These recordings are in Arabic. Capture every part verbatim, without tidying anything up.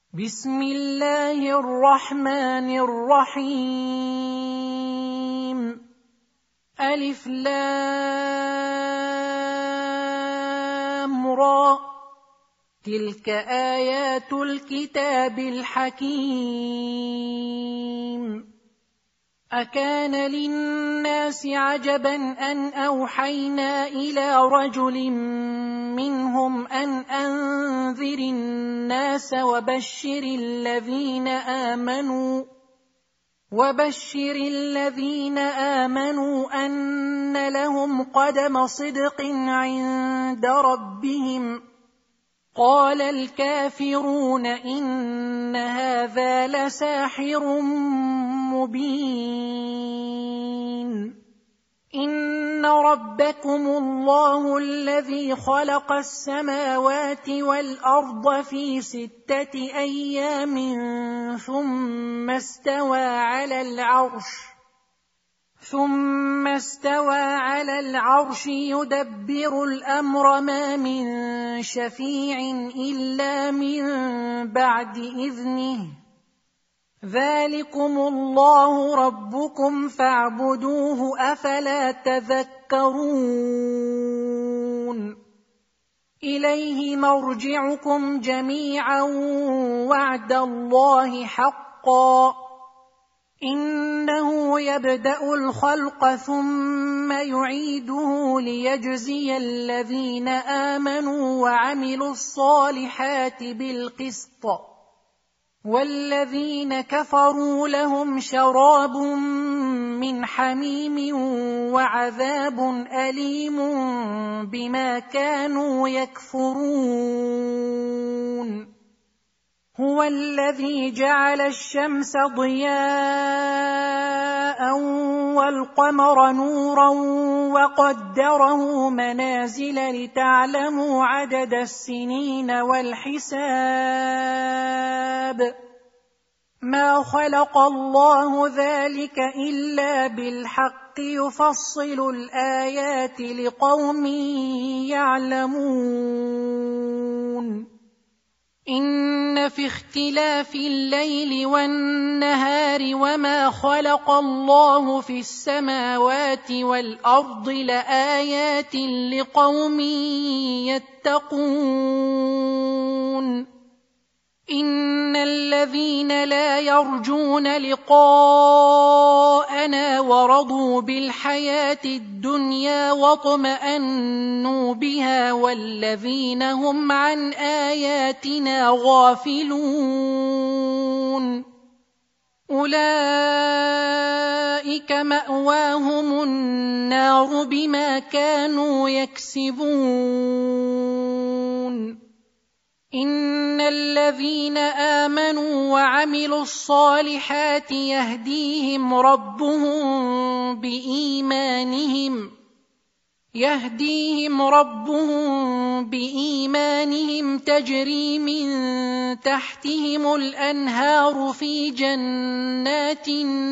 بسم الله الرحمن الرحيم. ألف لام را، تلك آيات الكتاب الحكيم. أكان للناس عجبا أن أوحينا إلى رجل منهم أن أنذر الناس وبشر الذين آمنوا وبشر الذين آمنوا أن لهم قدم صدق عند ربهم. قال الكافرون إن هذا لساحر مبين. إن ربكم الله الذي خلق السماوات والأرض في ستة أيام ثم استوى على العرش ثم استوى على العرش يدبر الأمر ما من شفيع إلا من بعد إذنه. ذلكم الله ربكم فاعبدوه أفلا تذكرون. إليه مرجعكم جميعا وعد الله حقا. إنه يبدأ الخلق ثم يعيده ليجزي الذين آمنوا وعملوا الصالحات بالقسط، والذين كفروا لهم شراب من حميم وعذاب أليم بما كانوا يكفرون. هو الذي جعل الشمس ضياء والقمر نورا وقدره منازل لتعلموا عدد السنين والحساب. ما خلق الله ذلك إلا بالحق يفصل الآيات لقوم يعلمون. إن في اختلاف الليل والنهار وما خلق الله في السماوات والأرض لآيات لقوم يتقون. إن الذين لا يرجون لقاءنا ورضوا بالحياة الدنيا واطمأنوا بها والذين هم عن آياتنا غافلون أولئك مأواهم النار بما كانوا يكسبون. إن الذين آمنوا وعملوا الصالحات يهديهم ربهم بإيمانهم يهديهم ربهم بإيمانهم تجري من تحتهم الأنهار في جنات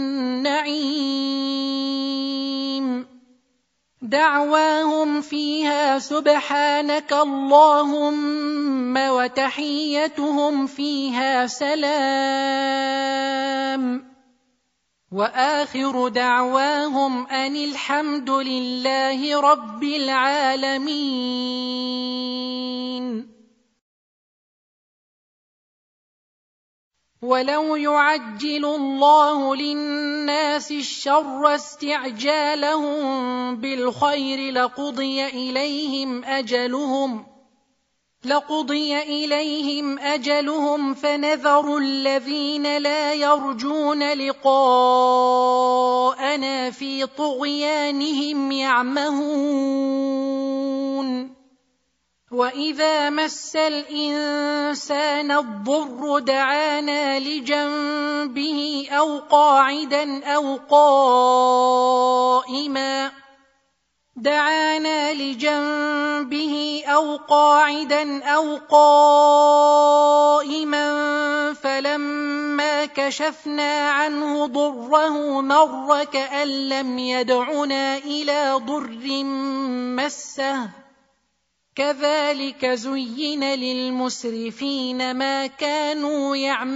النعيم. دعواهم فيها سبحانك اللهم وتحيتهم فيها سلام. وآخر دعواهم أن الحمد لله رب العالمين. ولو يعجل الله للناس الشر استعجالهم بالخير لقضي إليهم أجلهم لقضي إليهم أجلهم فنذر الذين لا يرجون لقاءنا في طغيانهم يعمهون. وإذا مس الإنسان الضر دعانا لجنبه أو قاعدا أو قائما دعانا لجنبه أو قاعدا أو قائما فلما كشفنا عنه ضره مر كأن لم يدعنا إلى ضر مسه كذلك زين للمسرفين ما كانوا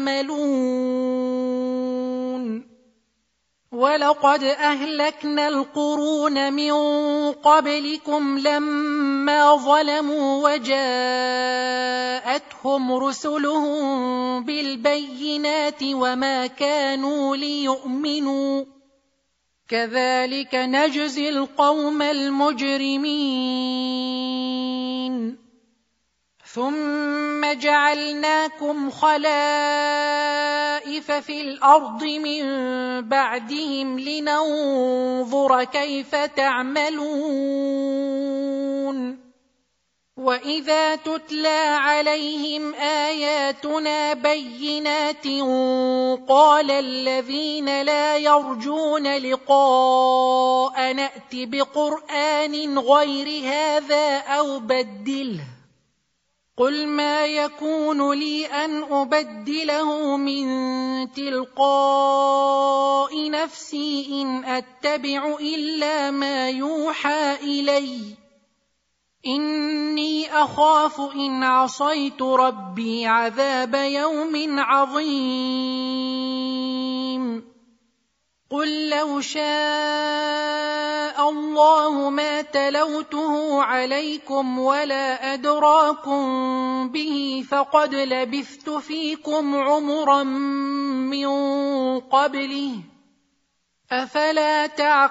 يعملون ولقد أهلكنا القرون من قبلكم لما ظلموا وجاءتهم رسلهم بالبينات وما كانوا ليؤمنوا كذلك نجزي القوم المجرمين ثم جعلناكم خلائف في الأرض من بعدهم لننظر كيف تعملون وإذا تتلى عليهم آياتنا بينات قال الذين لا يرجون لقاء نأت بقرآن غير هذا أو بدله قل ما يكون لي أن أبدله من تلقاء نفسي إن أتبع إلا ما يوحى إلي إني أخاف إن عصيت ربي عذاب يوم عظيم قل لو شاء الله ما تلوته عليكم ولا أدراكم به فقد لبثت فيكم عمرا من قبله أفلا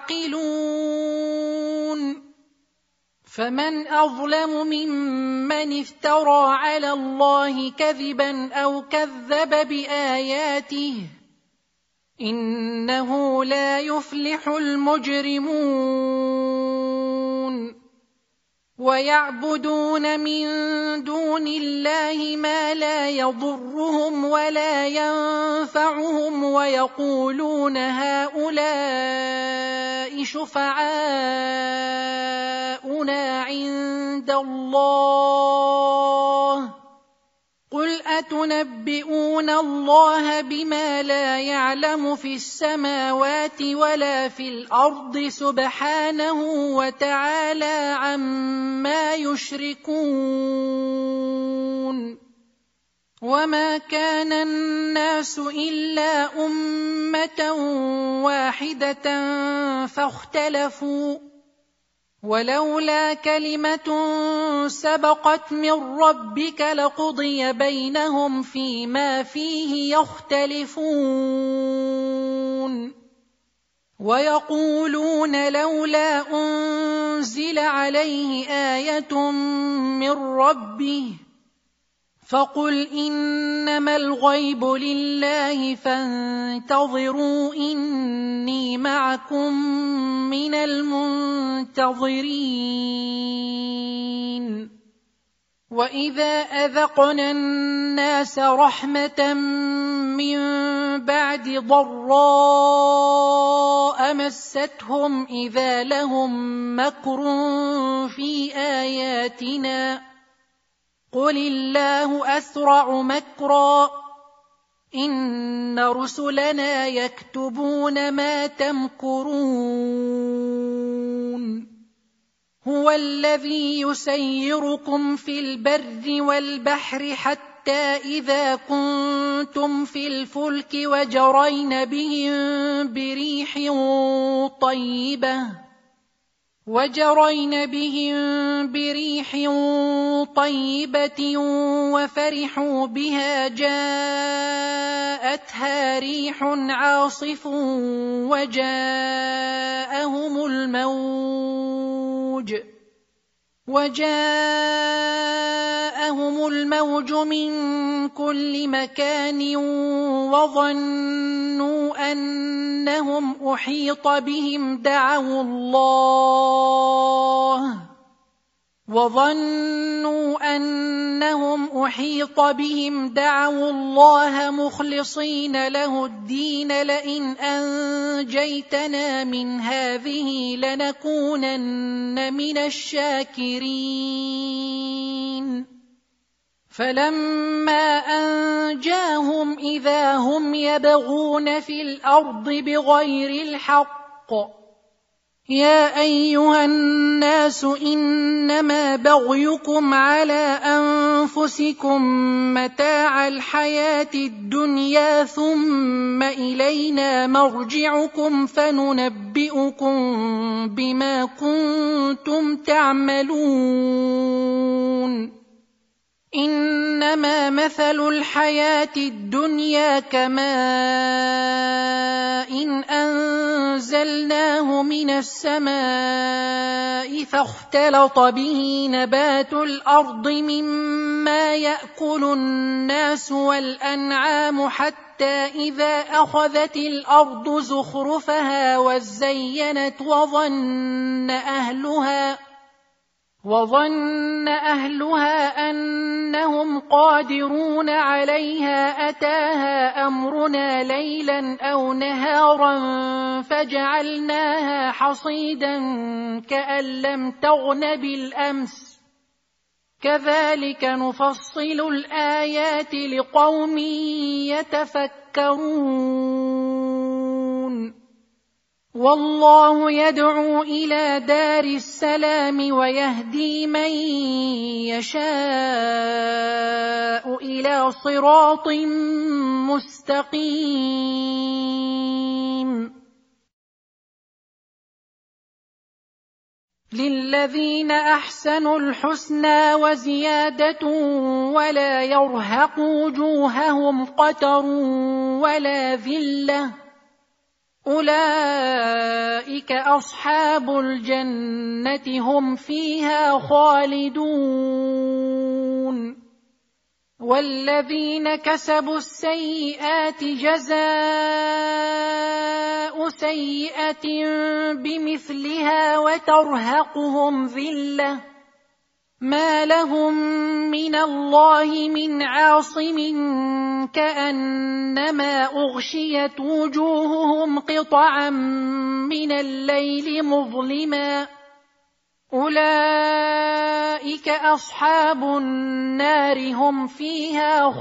تعقلون فمن أظلم ممن افترى على الله كذبا أو كذب بآياته إنه لا يفلح المجرمون ويعبدون من دون الله ما لا يضرهم ولا ينفعهم ويقولون هؤلاء شفعاؤنا عند الله قل أتنبئون الله بما لا يعلم في السماوات ولا في الأرض سبحانه وتعالى عما يشركون وما كان الناس إلا أمة واحدة فاختلفوا ولولا كلمة سبقت من ربك لقضي بينهم فيما فيه يختلفون ويقولون لولا أنزل عليه آية من ربه فقل إنما الغيب لله فانتظروا إني معكم من المنتظرين وإذا أذقنا الناس رحمة من بعد ضراء مستهم إذا لهم مكر في آياتنا قل الله أسرع مكرا إن رسلنا يكتبون ما تمكرون هو الذي يسيركم في البر والبحر حتى إذا كنتم في الفلك وجرين بهم بريح طيبة وجرين بهم بريح طيبة وفرحوا بها جاءتها ريح عاصف وجاءهم الموج وجاءهم الموج من كل مكان وظنوا أنهم أحيط بهم دعوا الله وظنوا أنهم أحيط بهم دعوا الله مخلصين له الدين لئن أنجيتنا من هذه لنكونن من الشاكرين فلما أنجاهم إذا هم يبغون في الأرض بغير الحق يا أيها الناس إنما بغيكم على أنفسكم متاع الحياة الدنيا ثم إلينا مرجعكم فننبئكم بما كنتم تعملون إنما مثل الحياة الدنيا كماء إن أنزلناه من السماء فاختلط به نبات الأرض مما يأكل الناس والأنعام حتى إذا أخذت الأرض زخرفها وزينت وظن أهلها وظن أهلها أنهم قادرون عليها أتاها أمرنا ليلا أو نهارا فجعلناها حصيدا كأن لم تغن بالأمس كذلك نفصل الآيات لقوم يتفكرون والله يدعو إلى دار السلام ويهدي من يشاء إلى صراط مستقيم للذين أحسنوا الحسنى وزيادة ولا يرهق وجوههم قتر ولا ذلة أولئك أصحاب الجنة هم فيها خالدون والذين كسبوا السيئات جزاء سيئة بمثلها وترهقهم ذلة ما لهم من الله من عاصم كأنما أغشيت وجوههم قطعا من الليل مظلما أولئك أصحاب النار هم فيها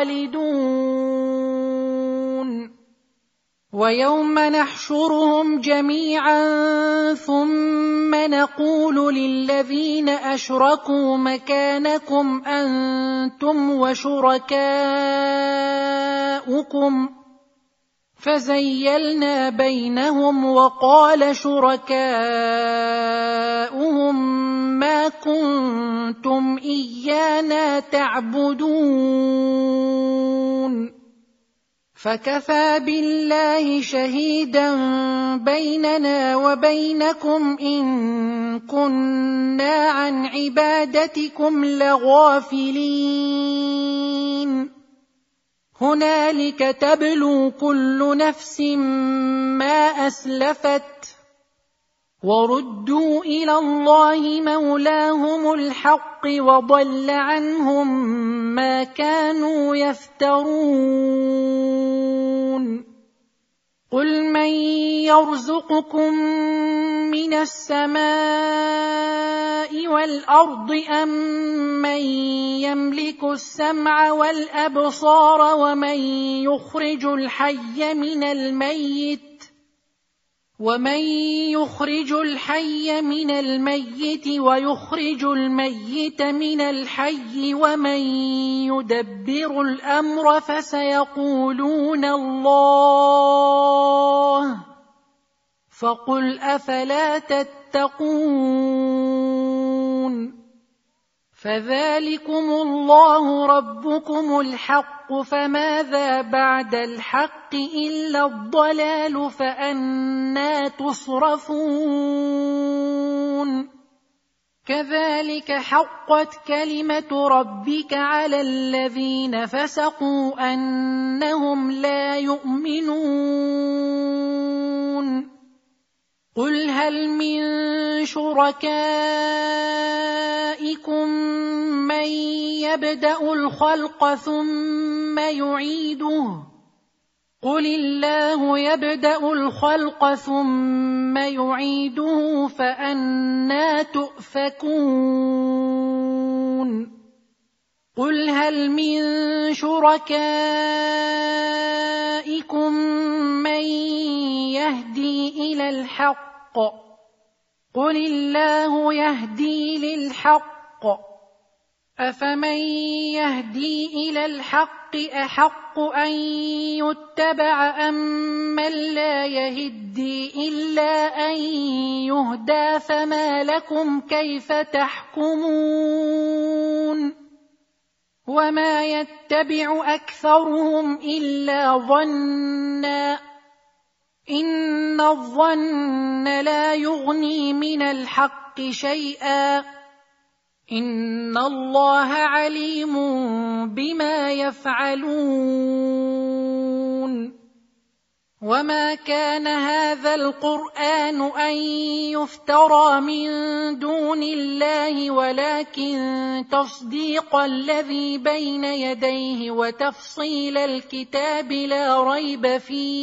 خالدون ويوم نحشرهم جميعا ثم نقول للذين أشركوا مكانكم أنتم وشركاؤكم فزيلنا بينهم وقال شركاؤهم ما كنتم إيانا تعبدون فكفى بالله شهيدا بيننا وبينكم إن كنا عن عبادتكم لغافلين هنالك تبلو كل نفس ما أسلفت وردوا إلى الله مولاهم الحق وضل عنهم ما كانوا يفترون قل من يرزقكم من السماء والأرض أم من يملك السمع والأبصار ومن يخرج الحي من الميت ومن يخرج الحي من الميت ويخرج الميت من الحي ومن يدبر الأمر فسيقولون الله فقل أفلا تتقون فذلكم الله ربكم الحق فماذا بعد الحق إلا الضلال فأنى تصرفون كذلك حقت كلمة ربك على الذين فسقوا أنهم لا يؤمنون قل هل من شركائكم من يبدأ الخلق ثم يعيده قل الله يبدأ الخلق ثم يعيده فأنى تؤفكون قل هل من شركائكم من يهدي إلى الحق قل الله يهدي للحق أفمن يهدي إلى الحق أحق أن يتبع أمن لا يهدي إلا أن يهدى فما لكم كيف تحكمون وما يتبع أكثرهم إلا ظنا إن الظن لا يغني من الحق شيئا إن الله عليم بما يفعلون وما كان هذا القرآن أن يفترى من دون الله ولكن تصديق الذي بين يديه وتفصيل الكتاب لا ريب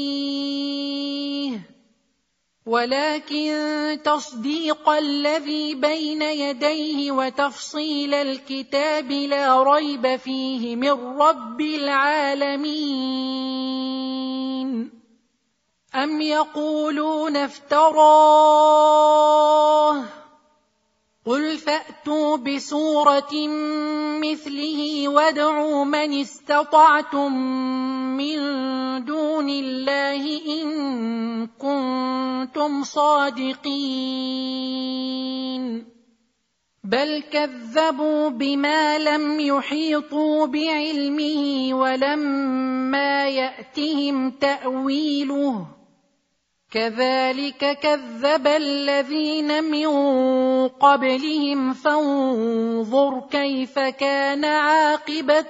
فيه ولكن تصديق الذي بين يديه وتفصيل الكتاب لا ريب فيه من رب العالمين أم يقولون افتراه قل فأتوا بسورة مثله وادعوا من استطعتم من دون الله إن كنتم صادقين بل كذبوا بما لم يحيطوا بعلمه ولما يأتهم تأويله كذلك كذب الذين من قبلهم فانظر كيف كان عاقبة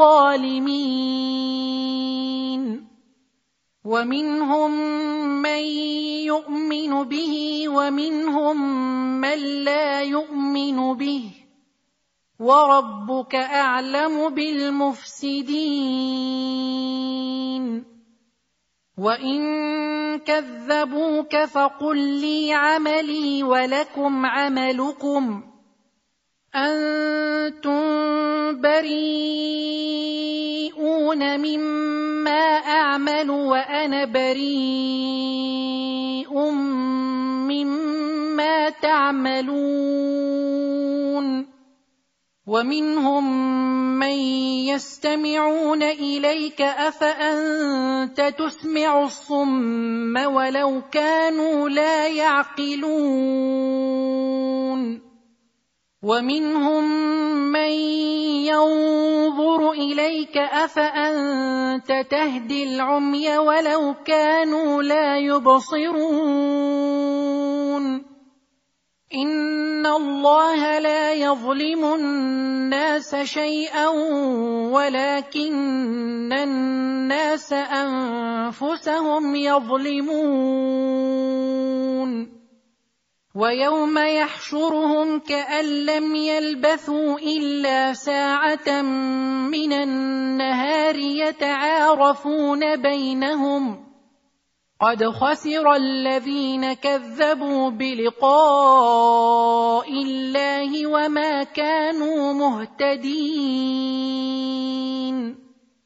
الظالمين ومنهم من يؤمن به ومنهم من لا يؤمن به وربك أعلم بالمفسدين وإن كذبوك فقل لي عملي ولكم عملكم أنتم بريئون مما أعمل وأنا بريء مما تعملون ومنهم من يستمعون إليك أفأنت تسمع الصم ولو كانوا لا يعقلون ومنهم من ينظر إليك أفأنت تهدي العمي ولو كانوا لا يبصرون إن الله لا يظلم الناس شيئا ولكن الناس أنفسهم يظلمون ويوم يحشرهم كأن لم يلبثوا إلا ساعة من النهار يتعارفون بينهم قد خسر الذين كذبوا بلقاء الله وما كانوا مهتدين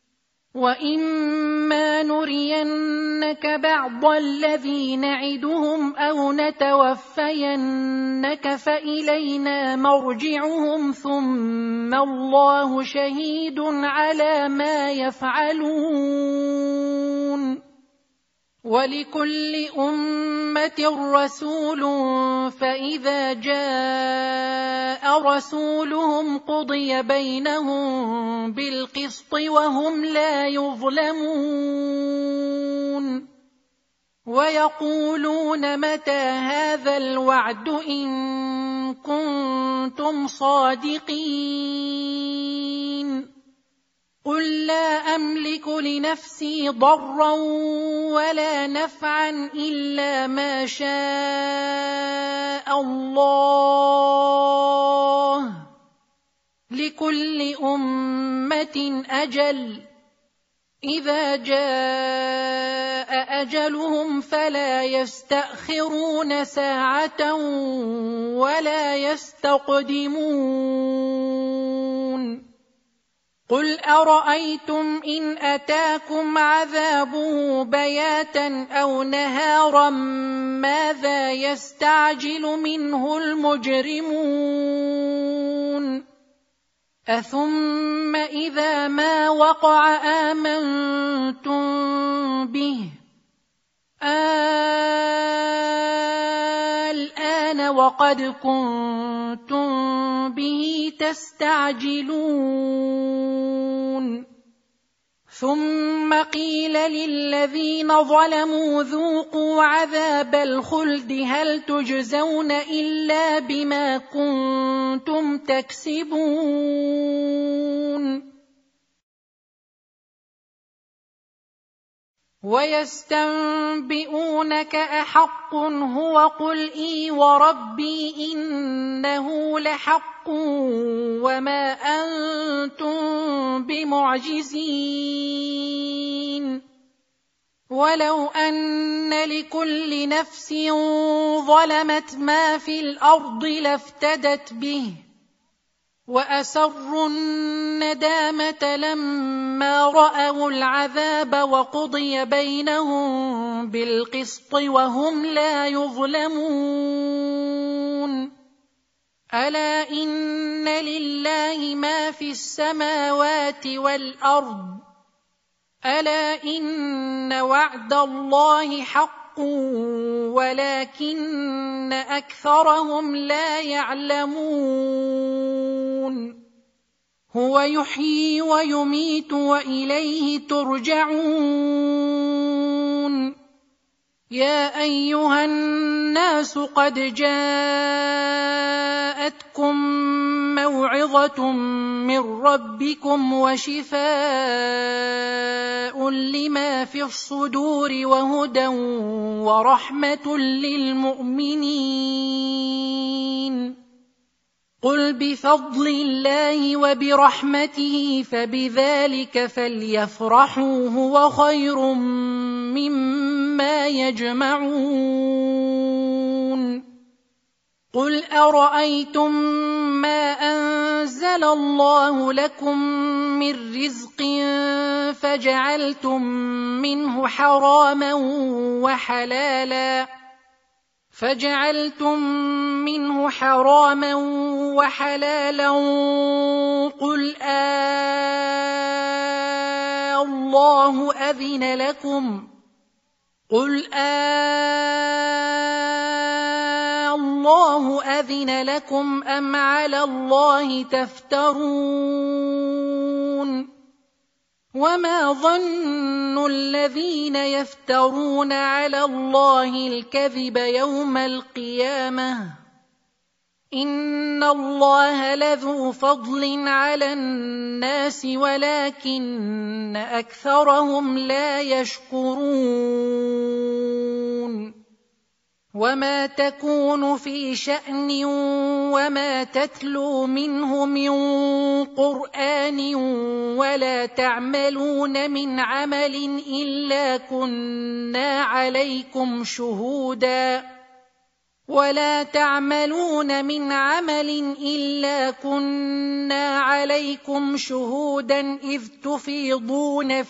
وإما نرينك بعض الذي نعدهم أو نتوفينك فإلينا مرجعهم ثم الله شهيد على ما يفعلون ولكل أمة رسول فإذا جاء رسولهم قضي بينهم بالقسط وهم لا يظلمون ويقولون متى هذا الوعد إن كنتم صادقين قل لا أملك لنفسي ضرا ولا نفعا إلا ما شاء الله لكل أمة أجل إذا جاء أجلهم فلا يستأخرون ساعة ولا يستقدمون قل أرأيتم إن أتاكم عذابه بياتا أو نهارا ماذا يستعجل منه المجرمون أثم إذا ما وقع آمنتم به الآن وقد كنتم به تستعجلون ثم قيل للذين ظلموا ذوقوا عذاب الخلد هل تجزون إلا بما كنتم تكسبون ويستنبئونك أحق هو قل إي وربي إنه لحق وما أنتم بمعجزين ولو أن لكل نفس ظلمت ما في الأرض لافتدت به وأسروا الندامة لما رأوا العذاب وقضي بينهم بالقسط وهم لا يظلمون ألا إن لله ما في السماوات والأرض ألا إن وعد الله حق ولكن أكثرهم لا يعلمون هو يحيي ويميت وإليه ترجعون يا أيها الناس قد جاءتكم موعظة من ربكم وشفاء لما في الصدور وهدى ورحمة للمؤمنين قل بفضل الله وبرحمته فبذلك فليفرحوا هو خير مما يجمعون قل أرأيتم ما أنزل الله لكم من رزق فجعلتم منه حراما وحلالا فجعلتم منه حراما وحلالا قل آه الله أذن لكم قل آه الله أذن لكم أم على الله تفترون وما ظن الذين يفترون على الله الكذب يوم القيامة إن الله لذو فضل على الناس ولكن أكثرهم لا يشكرون وما تكون في شأن وما تتلو منه من قرآن ولا تعملون من عمل إلا كنا عليكم شهودا ولا تعملون من عمل إلا كنا عليكم شهودا إذ تفيضون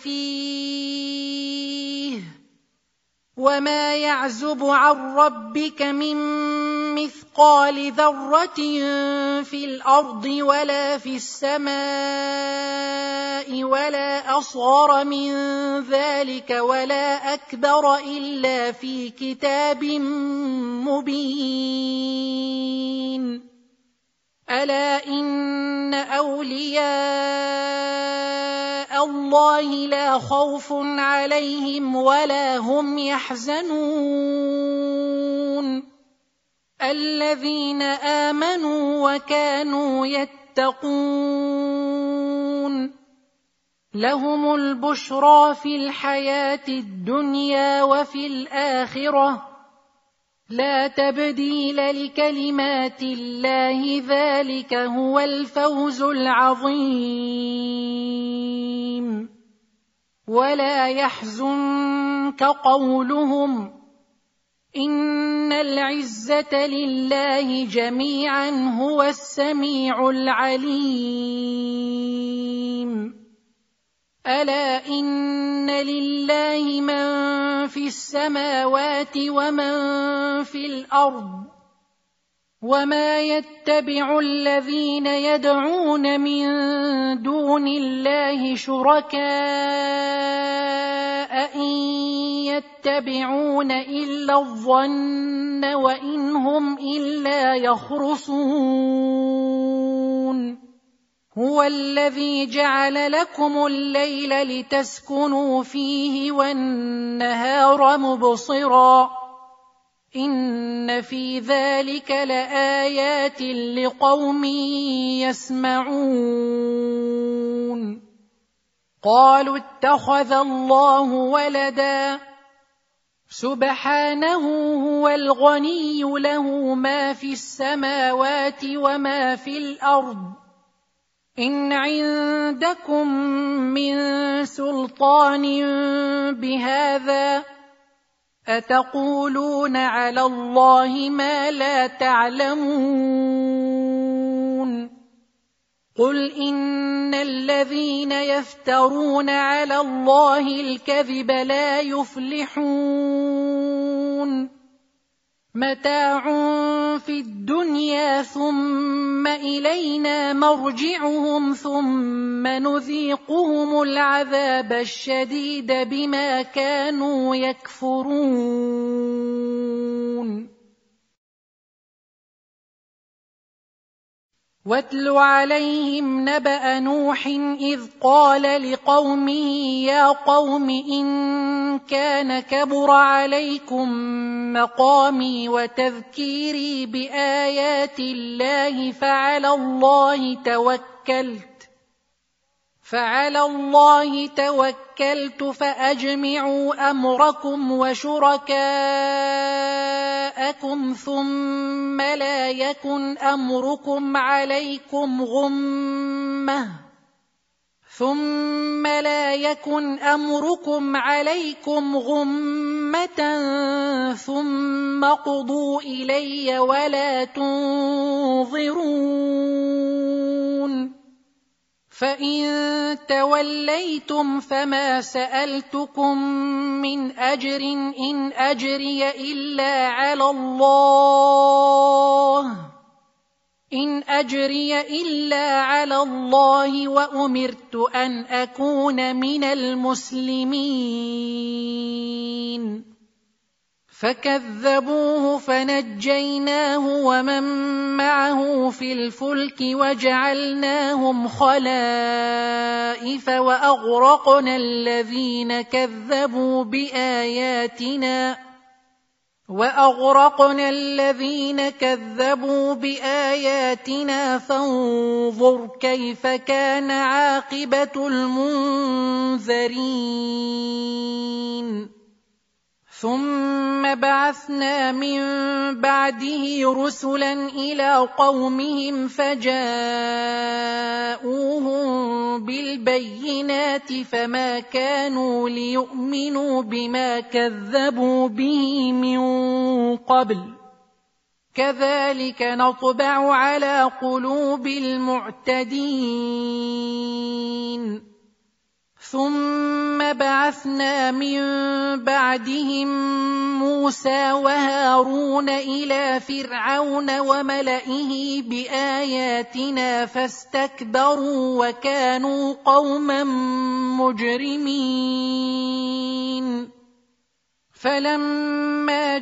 فيه وما يعزب عن ربك من مثقال ذرة في الأرض ولا في السماء ولا أصغر من ذلك ولا أكبر إلا في كتاب مبين ألا إن أولياء الله لا خوف عليهم ولا هم يحزنون الذين آمنوا وكانوا يتقون لهم البشرى في الحياة الدنيا وفي الآخرة لا تبديل لكلمات الله ذلك هو الفوز العظيم ولا يحزنك قولهم إن العزة لله جميعا هو السميع العليم ألا إن لله من في السماوات ومن في الأرض وما يتبع الذين يدعون من دون الله شركاء إن يتبعون إلا الظن وإن هم إلا يخرصون هو الذي جعل لكم الليل لتسكنوا فيه والنهار مبصرا إن في ذلك لآيات لقوم يسمعون قالوا اتخذ الله ولدا سبحانه هو الغني له ما في السماوات وما في الأرض إن عندكم من سلطان بهذا أتقولون على الله ما لا تعلمون قل إن الذين يفترون على الله الكذب لا يفلحون متاع في الدنيا ثم إلينا مرجعهم ثم نذيقهم العذاب الشديد بما كانوا يكفرون واتل عليهم نبأ نوح إذ قال لقومه يا قوم إن كان كبر عليكم مقامي وتذكيري بآيات الله فعلى الله توكلت فعلى الله توكلت فأجمعوا أمركم وشركاءكم ثم لا يكن أمركم عليكم غمة ثم لا يكن أمركم عليكم غمة ثم قضوا إلي ولا تنظرون فإن توليتم فما سألتكم من أجر إن أجري إلا على الله إن أجري إلا على الله وأمرت أن أكون من المسلمين فكذبوه فنجيناه ومن معه في الفلك وجعلناهم خلائف وأغرقنا الذين كذبوا بآياتنا وأغرقنا الذين كذبوا بآياتنا فانظر كيف كان عاقبة المنذرين ثم بعثنا من بعده رسلا إلى قومهم فجاءوهم بالبينات فما كانوا ليؤمنوا بما كذبوا به من قبل كذلك نطبع على قلوب المعتدين ثم بعثنا من بعدهم موسى وهارون إلى فرعون وملئه بآياتنا فاستكبروا وكانوا قوما مجرمين فلما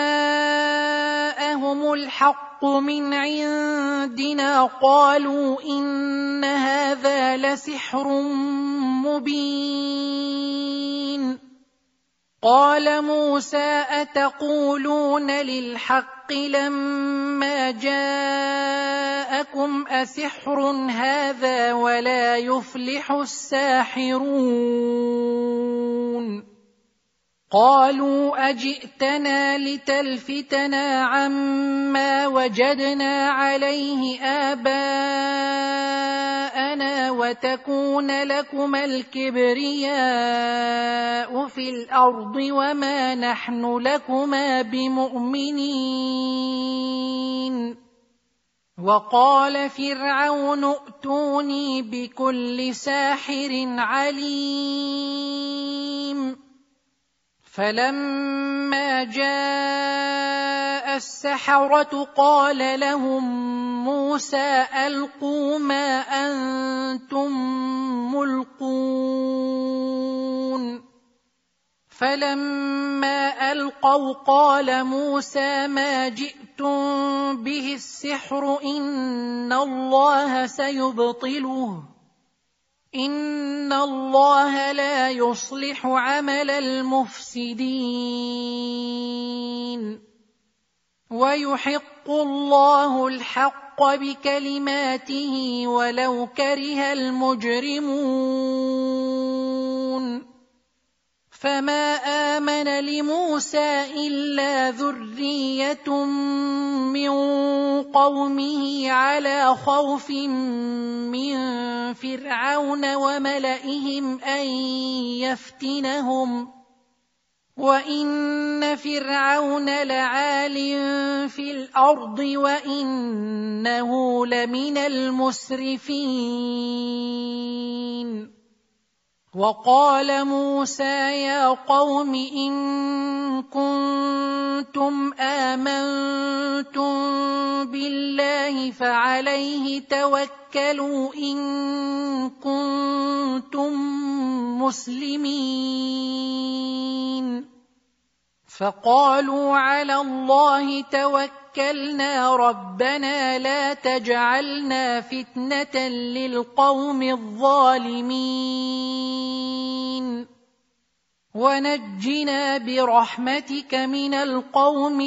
جاءهم الحق من عندنا قالوا إن هذا لسحر مبين قال موسى أتقولون للحق لما جاءكم أسحر هذا ولا يفلح الساحرون قالوا أجئتنا لتلفتنا عما وجدنا عليه آباءنا وتكون لكما الكبرياء في الأرض وما نحن لكما بمؤمنين وقال فرعون ائتوني بكل ساحر عليم فلما جاء السحرة قال لهم موسى ألقوا ما أنتم ملقون فلما ألقوا قال موسى ما جئتم به السحر إن الله سيبطله إن الله لا يصلح عمل المفسدين ويحق الله الحق بكلماته ولو كره المجرمون فما آمن لموسى إلا ذرية من قومه على خوف من فرعون وملئهم أن يفتنهم وإن فرعون لعال في الأرض وإنه لمن المسرفين وقال موسى يا قوم إن كنتم آمنتم بالله فعليه توكلوا إن كنتم مسلمين فقالوا على الله توكلنا ربنا لا تجعلنا فتنة للقوم الظالمين ونجنا برحمتك من القوم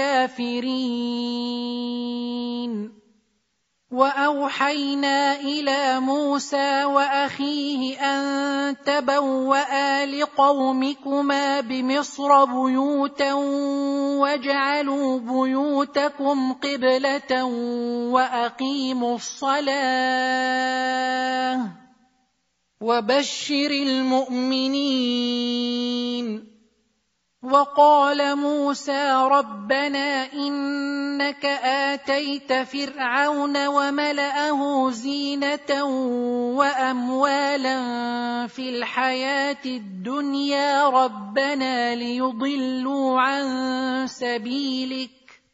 الكافرين وأوحينا إلى موسى وأخيه أن تبوأ لقومكما بمصر بيوتا واجعلوا بيوتكم قبلة وأقيموا الصلاة وبشر المؤمنين وقال موسى ربنا إنك آتيت فرعون وملأه زينة وأموالا في الحياة الدنيا ربنا ليضلوا عن سبيلك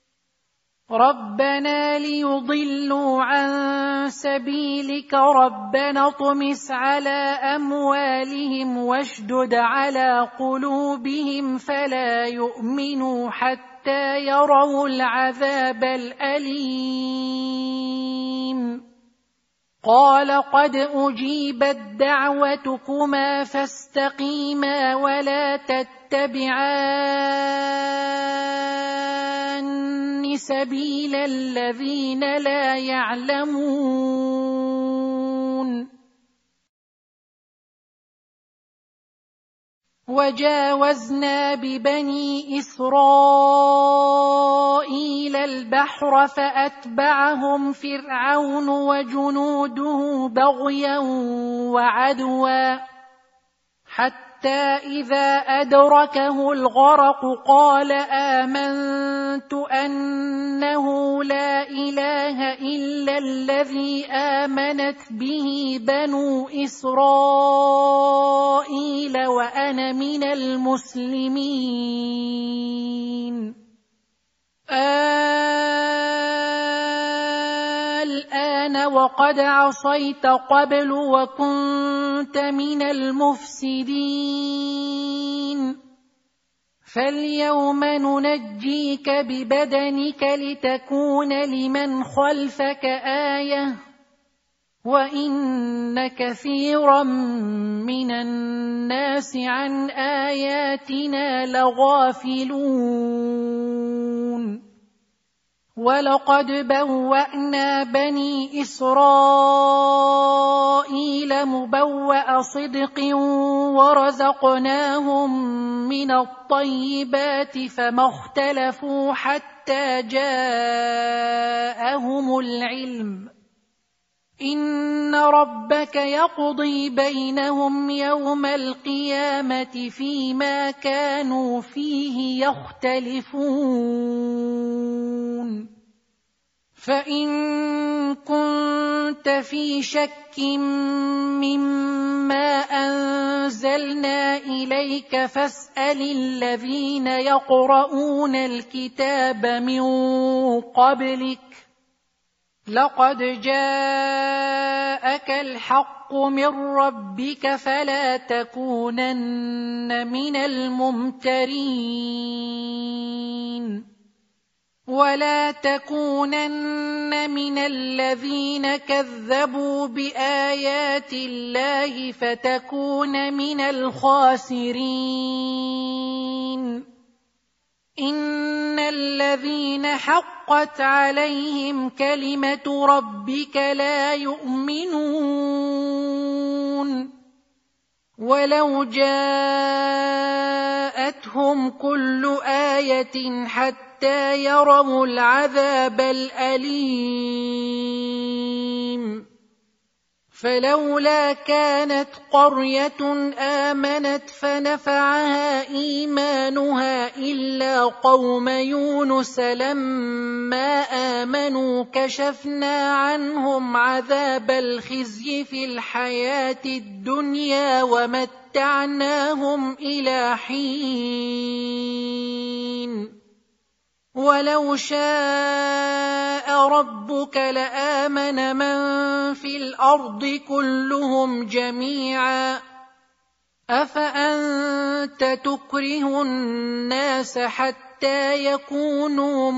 ربنا ليضلوا عن سبيلك ربنا اطمس على أموالهم واشدد على قلوبهم فلا يؤمنوا حتى يروا العذاب الأليم قال قد أجيبت دعوتكما فاستقيما ولا تتبعان سبيل الذين لا يعلمون وجاوزنا ببني إسرائيل البحر فأتبعهم فرعون وجنوده بغيا وعدوا حتى إذا أدركه الغرق قال آمنت أنه لا إله إلا الذي آمنت به بنو إسرائيل وأنا من المسلمين الآن وقد عصيت قبل وكنت من المفسدين فاليوم ننجيك ببدنك لتكون لمن خلفك آية وإن كثيرا من الناس عن آياتنا لغافلون ولقد بوأنا بني إسرائيل مبوأ صدق ورزقناهم من الطيبات فما اختلفوا حتى جاءهم العلم إن ربك يقضي بينهم يوم القيامة فيما كانوا فيه يختلفون فإن كنت في شك مما أنزلنا إليك فاسأل الذين يقرؤون الكتاب من قبلك لقد جاءك الحق من ربك فلا تكونن من الممترين ولا تكونن من الذين كذبوا بآيات الله فتكون من الخاسرين إن الذين حقت عليهم كلمة ربك لا يؤمنون ولو جاءتهم كل آية حتى حتى يروا العذاب الأليم فلولا كانت قرية آمنت فنفعها إيمانها إلا قوم يونس لما آمنوا كشفنا عنهم عذاب الخزي في الحياة الدنيا ومتعناهم إلى حين ولو شاء ربك لآمن من في الأرض كلهم جميعا أفأنت تكره الناس حتى يكونوا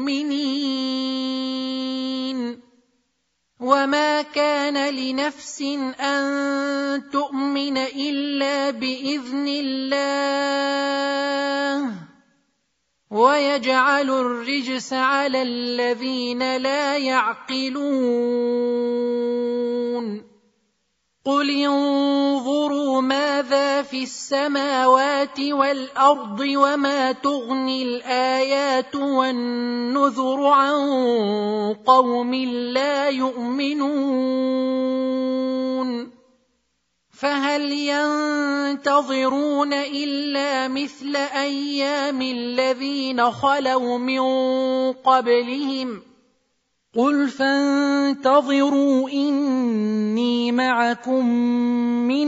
مؤمنين وما كان لنفس أن تؤمن إلا بإذن الله ويجعل الرجس على الذين لا يعقلون قل انظروا ماذا في السماوات والأرض وما تغني الآيات والنذر عن قوم لا يؤمنون فهل ينتظرون إلا مثل أيام الذين خلوا من قبلهم قل فانتظروا إني معكم من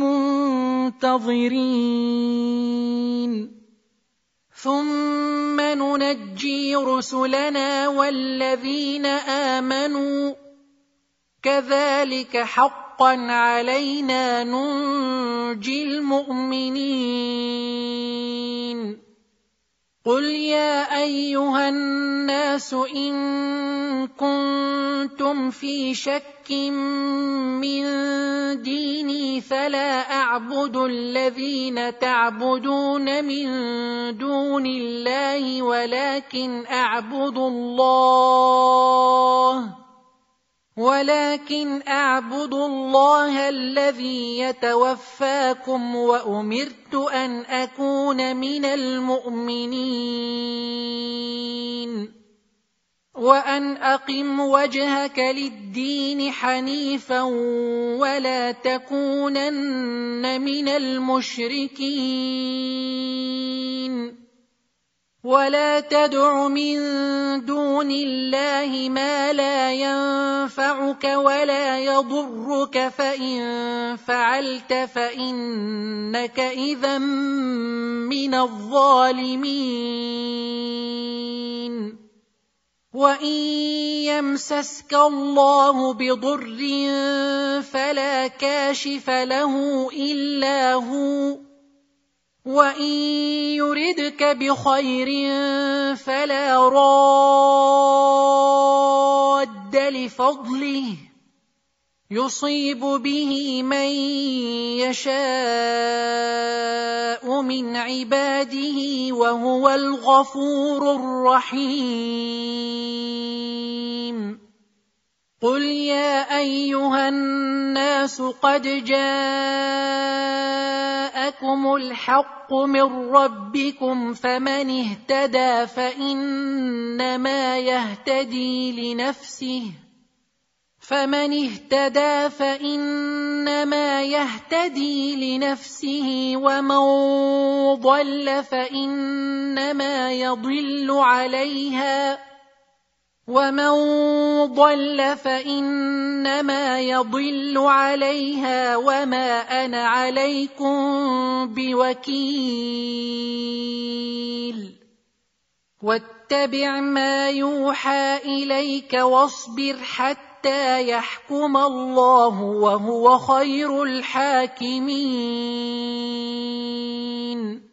المنتظرين ثم ننجي رسلنا والذين آمنوا كذلك حقا علينا ننجي المؤمنين قل يا أيها الناس إن كنتم في شك من ديني فلا أعبد الذين تعبدون من دون الله ولكن أعبد الله ولكن أعبد الله الذي يتوفاكم وأمرت أن أكون من المؤمنين وأن أقم وجهك للدين حنيفا ولا تكونن من المشركين ولا تدع من دون الله ما لا ينفعك ولا يضرك فإن فعلت فإنك إذا من الظالمين وإن يمسسك الله بضر فلا كاشف له إلا هو وإن يردك بخير فلا راد لفضله يصيب به من يشاء من عباده وهو الغفور الرحيم قل يا أيها الناس قد جاءكم الحق من ربكم فمن اهتدى فإنما يهتدي لنفسه فمن اهتدى فإنما يهتدي لنفسه ومن ضل فإنما يضل عليها ومن ضل فإنما يضل عليها وما أنا عليكم بوكيل واتبع ما يوحى إليك واصبر حتى يحكم الله وهو خير الحاكمين.